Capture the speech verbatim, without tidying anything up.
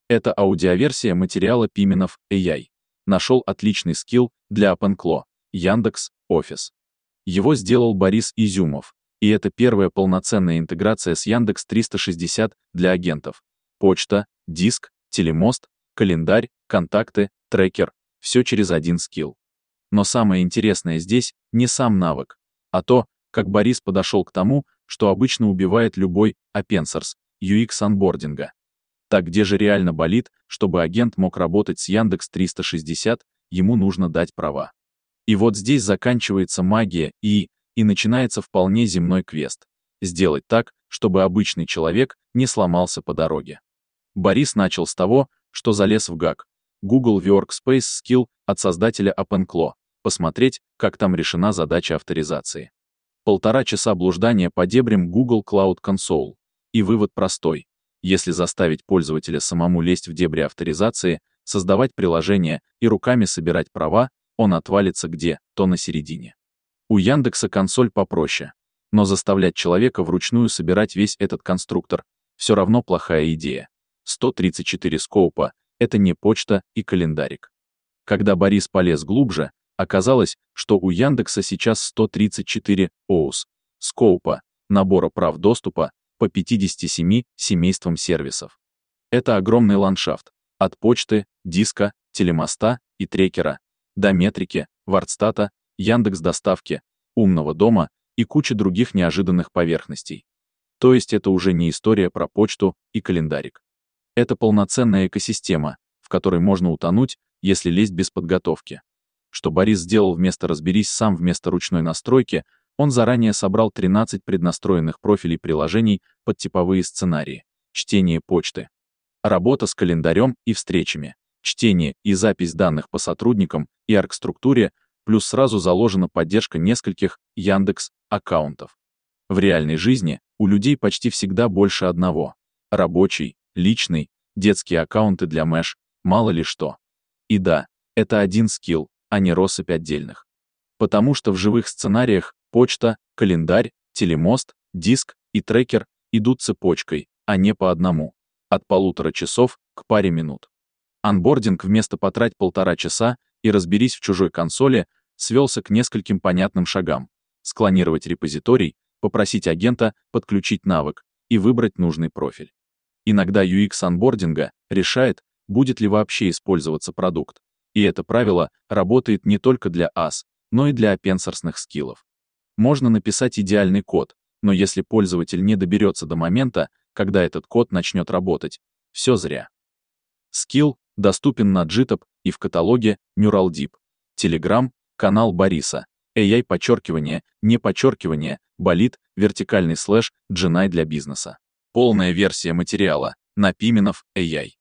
Это аудиоверсия материала Пименов эй ай. Нашел отличный скилл для OpenClaw, Яндекс, Офис. Его сделал Борис Изюмов, и это первая полноценная интеграция с Яндекс триста шестьдесят для агентов. Почта, диск, телемост, календарь, контакты, трекер — все через один скилл. Но самое интересное здесь не сам навык, а то, как Борис подошел к тому, что обычно убивает любой open source ю экс анбординга. Так где же реально болит, чтобы агент мог работать с Яндекс триста шестьдесят, ему нужно дать права. И вот здесь заканчивается магия и, и начинается вполне земной квест. Сделать так, чтобы обычный человек не сломался по дороге. Борис начал с того, что залез в гак, Google Workspace Skill от создателя OpenClaw, посмотреть, как там решена задача авторизации. Полтора часа блуждания по дебрям Google Cloud Console. И вывод простой. Если заставить пользователя самому лезть в дебри авторизации, создавать приложение и руками собирать права, он отвалится где, то на середине. У Яндекса консоль попроще. Но заставлять человека вручную собирать весь этот конструктор — все равно плохая идея. сто тридцать четыре скоупа — это не почта и календарик. Когда Борис полез глубже, оказалось, что у Яндекса сейчас сто тридцать четыре оус, скоупа, набора прав доступа, по пятидесяти семи семействам сервисов. Это огромный ландшафт, от почты, диска, телемоста и трекера, до метрики, Вардстата, Яндекс.Доставки, умного дома и кучи других неожиданных поверхностей. То есть это уже не история про почту и календарик. Это полноценная экосистема, в которой можно утонуть, если лезть без подготовки. Что Борис сделал вместо «разберись сам» вместо ручной настройки, он заранее собрал тринадцать преднастроенных профилей приложений под типовые сценарии, чтение почты, работа с календарем и встречами, чтение и запись данных по сотрудникам и оргструктуре, плюс сразу заложена поддержка нескольких Яндекс-аккаунтов. В реальной жизни у людей почти всегда больше одного. Рабочий, личный, детские аккаунты для Мэш, мало ли что. И да, это один скилл, а не россыпь отдельных. Потому что в живых сценариях почта, календарь, телемост, диск и трекер идут цепочкой, а не по одному. От полутора часов к паре минут. Анбординг вместо потрать полтора часа и разберись в чужой консоли свелся к нескольким понятным шагам. Склонировать репозиторий, попросить агента подключить навык и выбрать нужный профиль. Иногда ю экс анбординга решает, будет ли вообще использоваться продукт. И это правило работает не только для ас, но и для опенсорсных скиллов. Можно написать идеальный код, но если пользователь не доберется до момента, когда этот код начнет работать, все зря. Скилл доступен на джитоп и в каталоге Neuraldeep. Telegram, канал Бориса. эй ай подчеркивание, не подчеркивание, болит, вертикальный слэш, дженай для бизнеса. Полная версия материала на Пименов эй ай.